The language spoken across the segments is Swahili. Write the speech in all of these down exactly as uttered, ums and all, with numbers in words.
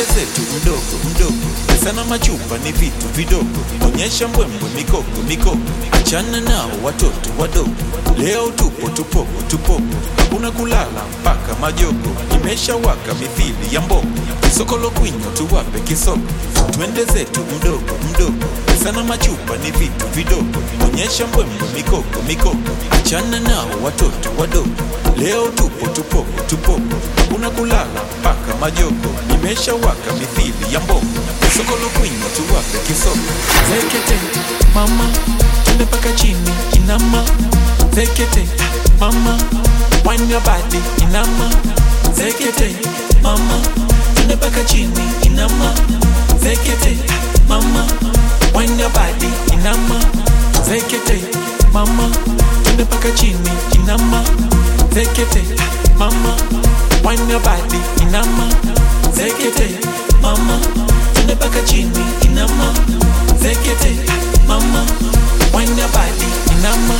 zetu mdogo mdogo, pesa na machupa ni vitu vidogo. Onyesha mbwembwe mikoko mikoko, achana nao watoto wadogo. Leo tupo tupopo tupopo, hakuna kulala mpaka majogo. Imesha waka mithili ya mbogo, kisokolo kwinyo tuwape kisoko. Twende zetu mdogo mdogo, pesa na machupa ni vitu vidogo. Onyesha mbwembwe mikoko mikoko, achana nao watoto wadogo. Leo tupo tupopo tupopo, hakuna kulala mpaka majogo. Imesha waka mithili ya mbogo, kisokolo kwinyo tuwape kisoko. Zekete mama, twende paka chini inama. Zekete mama, wine your body inama. Zekete mama, twende paka chini inama. Zekete mama, wine your body inama. Zekete mama, twende paka chini inama. Zekete mama, wine your body inama. Zekete mama, twende paka chini inama. Zekete mama, wine your body inama.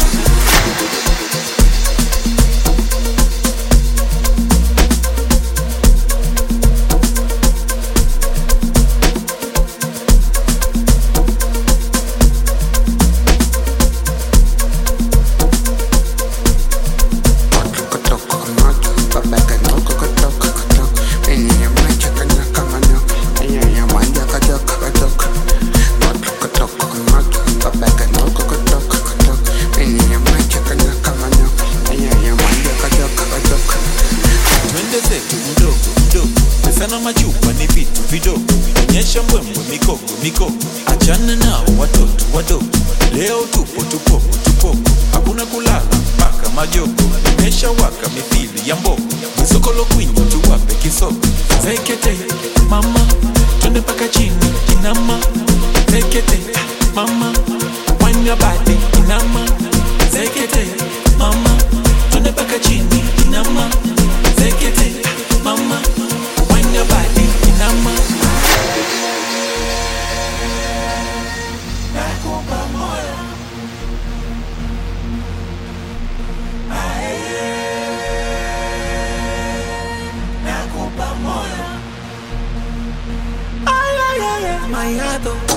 Sana machupa ni vitu vidogo. Onyesha mbwembwe mikoko mikoko, achana nao watoto wadogo. Leo tupo tupopo tupopo, hakuna kulala mpaka majogo. Imesha waka mithili ya mbogo, kisokolo kwinyo tuwape kisoko. Zekete mama, twende paka chini inama. Zekete mama, wine your body inama. Zekete mama, twende paka chini inama. Zekete mama, wine your body inama. Nakupa moyo, ae, nakupa moyo, ay ay ay, my heart.